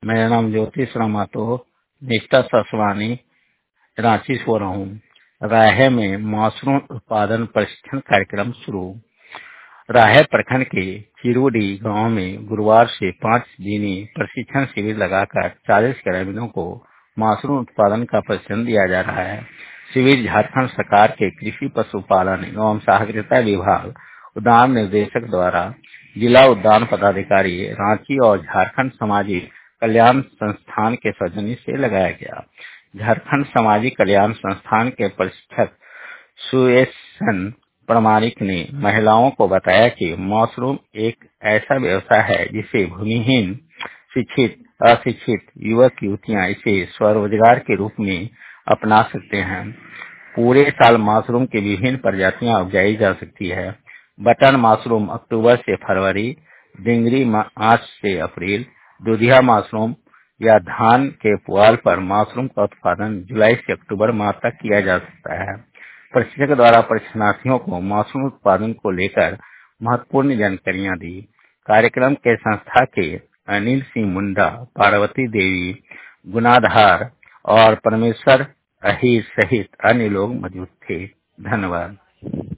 मेरा नाम ज्योतिष रामातो निष्ठा ससवानी रांची से हो रहा हूँ। राहे में मशरूम उत्पादन प्रशिक्षण कार्यक्रम शुरू। राहे प्रखंड के चिरुडी गांव में गुरुवार से 5 दिनी प्रशिक्षण शिविर लगाकर 40 ग्रामीणों को मशरूम उत्पादन का प्रशिक्षण दिया जा रहा है। शिविर झारखंड सरकार के कृषि पशुपालन एवं सहकारिता विभाग उद्यान निर्देशक द्वारा जिला उद्यान पदाधिकारी रांची और झारखंड सामाजिक कल्याण संस्थान के सौजन्य से लगाया गया। झारखंड सामाजिक कल्याण संस्थान के प्रशिक्षक सुएसन प्रमाणिक ने महिलाओं को बताया कि मशरूम एक ऐसा व्यवसाय है जिसे भूमिहीन, शिक्षित, अशिक्षित युवक युवतियां इसे स्वरोजगार के रूप में अपना सकते हैं। पूरे साल मशरूम की विभिन्न प्रजातियां उपजाई जा सकती है। बटन मशरूम अक्टूबर से फरवरी, डिंगरी मार्च से अप्रैल, दूधिया मशरूम या धान के पुआल पर मशरूम का उत्पादन जुलाई से अक्टूबर माह तक किया जा सकता है। प्रशिक्षक द्वारा प्रशिक्षणार्थियों को मशरूम उत्पादन को लेकर महत्वपूर्ण जानकारियां दी। कार्यक्रम के संस्था के अनिल सिंह मुंडा, पार्वती देवी गुनाधार और परमेश्वर अहीर सहित अन्य लोग मौजूद थे। धन्यवाद।